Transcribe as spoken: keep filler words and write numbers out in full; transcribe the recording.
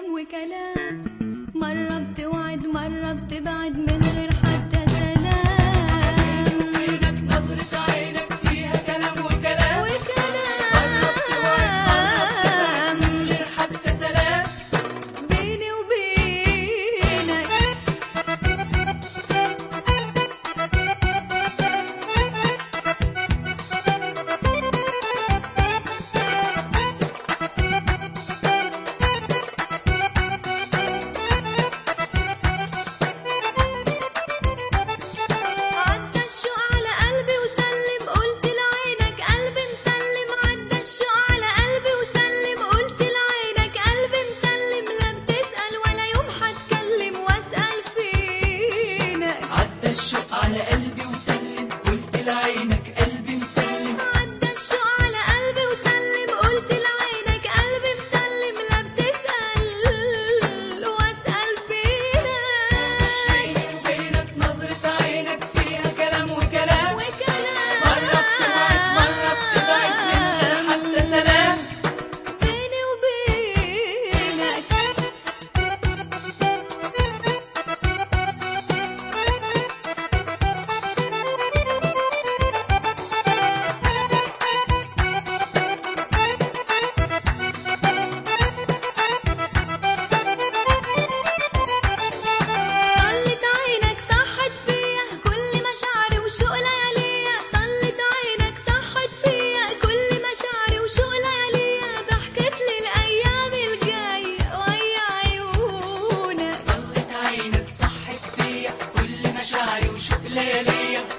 كلام وكلام، مرة بتوعد مرة بتبعد من غير حتى سلام. وبينك نظرة عينك فيها كلام وكلام وكلام مرة بتوعد مرة بتبعد من غير حتى سلام. بيني وبينك عدى الشوق على قلبي وسلم، قلت لعينك قلبي مسلم. عدى الشوق على قلبي وسلم، قلت لعينك قلبي مسلم. لا بتسأل ولا يوم حتكلم واسأل فينك. عدى الشوق على قلبي وسلم، قلت لعينك قلبي مسلم. عدى الشوق على قلبي وسلم، قلت لعينك قلبي مسلم. لا بتسأل واسأل فينك. بيني وبينك نظرة عينك فيها كلام وكلام، وكلام مرة بتوعد مرة بتبعد من غير حتى سلام. بيني وبينك طلت عينك صحت فيا كل مشاعري وشوق لياليا. طلت عينك صحت فيا كل مشاعري وشوق لياليا. ضحكت لي الأيام الجاية ويا عيونك. طلت عينك صحت فيا كل مشاعري وشوق لياليا.